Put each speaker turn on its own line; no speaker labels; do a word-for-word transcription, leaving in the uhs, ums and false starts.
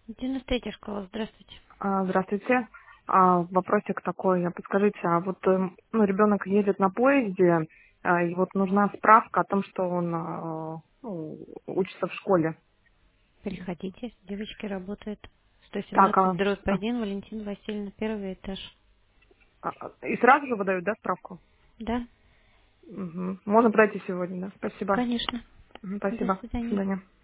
девяносто третья школа, здравствуйте.
А, Здравствуйте. А, Вопросик такой. а Подскажите, а вот эм, ну, ребенок едет на поезде, а, и вот нужна справка о том, что он а, ну, учится в школе.
Приходите, девочки работают.
Так,
сто семнадцать
а,
дробь
а,
один, Валентина Васильевна, первый этаж.
а, и сразу же выдают, да, справку?
Да,
Мгм. Можно пройти сегодня, да? Спасибо.
конечно.
Мгм,
До
Спасибо. До
свидания.
свидания.